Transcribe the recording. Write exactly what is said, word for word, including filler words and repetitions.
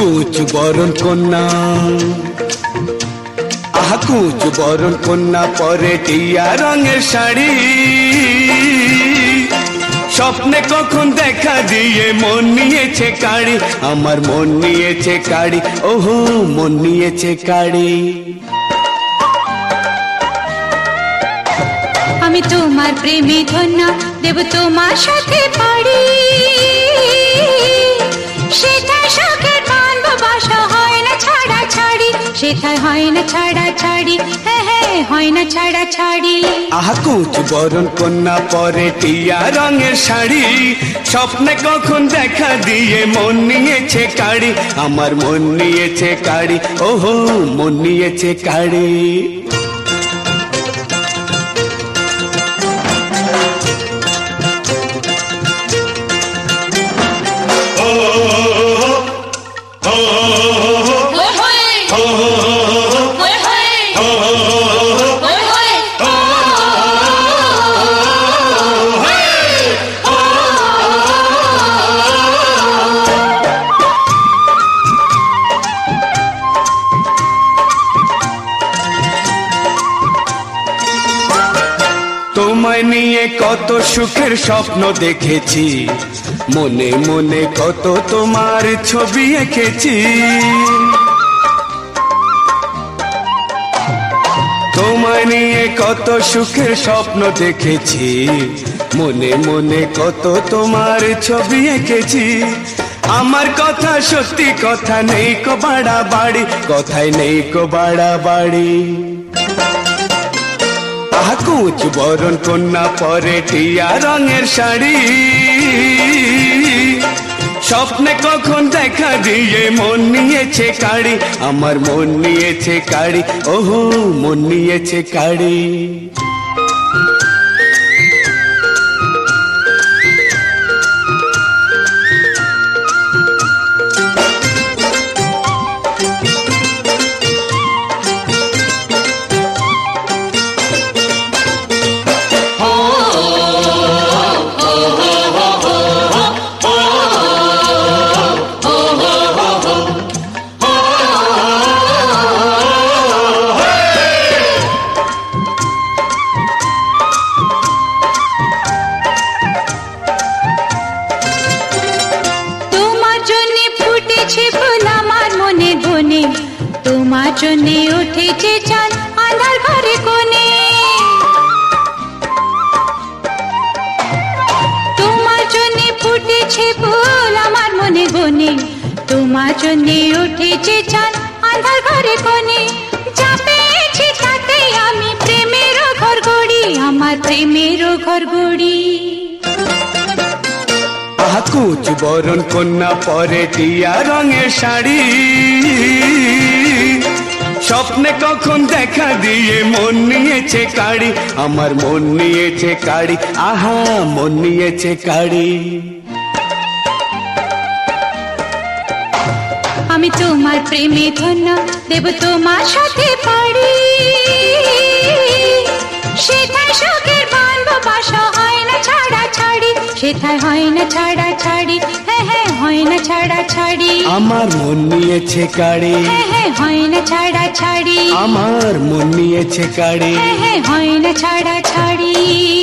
কুচ বরণ কন্যা, আহা কুচ বরণ কন্যা পরে টিয়া রঙের শাড়ি, স্বপ্নে কখন দেখা দিয়ে মন নিয়েছে কাড়ি, আমার মন নিয়েছে কাড়ি, ওহো মন নিয়েছে কাড়ি। আমি তোমার প্রেমে ধন্য, দেব তোমার সাথে পারি, সেটাই সুখের বাঁধবো বাসা, হয় না ছাড়া ছাড়ি, সেটাই হয় না ছাড়া ছাড়ি, হ্যাঁ হ্যাঁ হয় না ছাড়া ছাড়ি। আহা কুচ বরণ কন্যা পরে টিয়া রঙের শাড়ি, স্বপ্নে কখন দেখা দিয়ে মন নিয়েছে কাড়ি, আমার মন নিয়েছে কাড়ি, ওহো মন নিয়েছে কাড়ি। তোমায় নিয়ে কত সুখের স্বপ্ন দেখেছি, মনে মনে কত তোমার ছবি এঁকেছি, তোমায় নিয়ে কত সুখের স্বপ্ন দেখেছি, মনে মনে কত তোমার ছবি এঁকেছি, আমার কথা সত্যি কথা নেই কো বাড়া বাড়ি, কথাই নেই কো বাড়া বাড়ি। আহা কুচ বরণ কন্যা পরে টিয়া রঙের শাড়ি, স্বপ্নে কখন দেখা দিয়ে মন নিয়েছে কাড়ি, আমার মন নিয়েছে কাড়ি, ওহো মন নিয়েছে কাড়ি। তোমার জন্যে উঠেছে চাঁদ আঁধার ঘরে কোণে, তোমার জন্যে ফুটেছে ফুল আমার মনে বনে, তোমার জন্যে উঠেছে চাঁদ আঁধার ঘরে কোণে, যা পেয়েছি তাতে আমি প্রেমেরও ঘর গড়ি, আমার প্রেমেরও ঘর গড়ি। আহা কুচ বরণ কন্যা পরে টিয়া রঙের শাড়ি, স্বপ্নে কখন দেখা দিয়ে মন নিয়েছে কাড়ি, আমার মন নিয়েছে কাড়ি, আহা মন নিয়েছে কাড়ি। আমি তোমার প্রেমে ধন্য, দেব তোমার সাথে পারি, সেটাই সুখের বাঁধবো বাসা, হয় না ছাড়া ছাড়ি, সেটাই হয় না ছাড়া ছাড়ি, হ্যাঁ হ্যাঁ হয় না ছাড়া ছাড়ি। আমার মন নিয়েছে কাড়ি, হ্যাঁ হ্যাঁ হয় না ছাড়া ছাড়ি, আমার মন নিয়েছে কাড়ি, হ্যাঁ হ্যাঁ হয় না ছাড়া ছাড়ি।